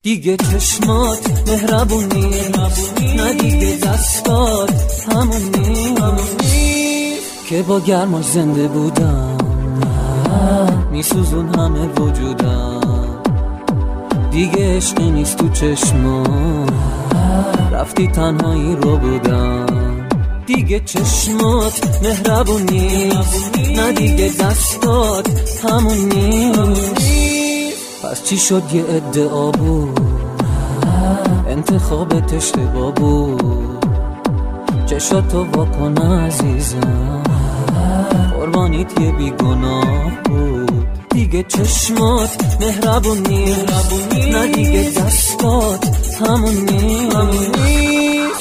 دیگه چشمات مهربونی نه دیگه دستات همون نیست که با گرماش زنده بودم میسوزون همه وجودم. دیگه عشقی نیست تو چشمات رفتی تنهایی رو بودم. دیگه چشمات مهربونی نه دیگه دستات همون نیست. پس چی شد یه ادعا بود انتخابت اشتباه بود. چشاتو واکن عزیزم قربانیت یه بیگناه بود. دیگه چشمات مهربونی نه دیگه دستات همون نیست.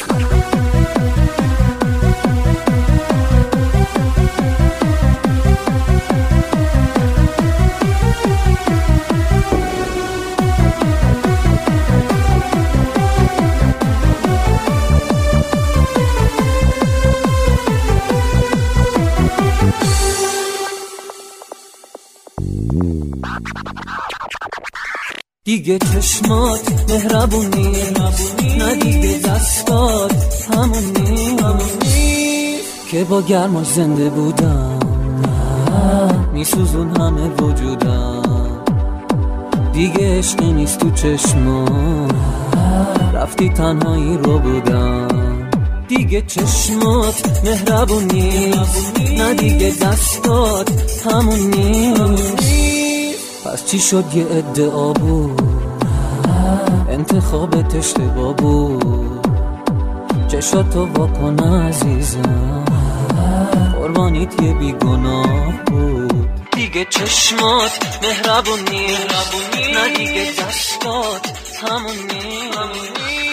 دیگه چشمات مهربونی نه دیگه دستات همون نیست که با گرماش زنده بودم میسوزون همه وجودم. دیگه عشقی نیست تو چشمات رفتی تنهایی رو بودم. دیگه چشمات مهربونی نه دیگه دستات همون نیست. پس چی شد یه ادعا بود انتخابت اشتباه بود. چشاتو واکن عزیزم قربانیت یه بیگناه بود. دیگه چشمات مهربونی نه دیگه دستات همون نیست.